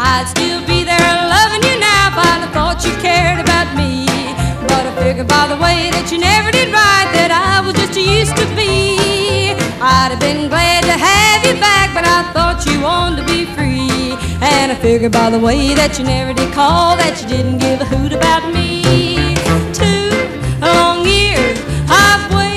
I'd still be there loving you now if I'd have thought you cared about me. But I figured by the way that you never did right that I was just used to be. I'd have been glad to have you back, but I thought you wanted to be free. And I figured by the way that you never did call that you didn't give a hoot about me.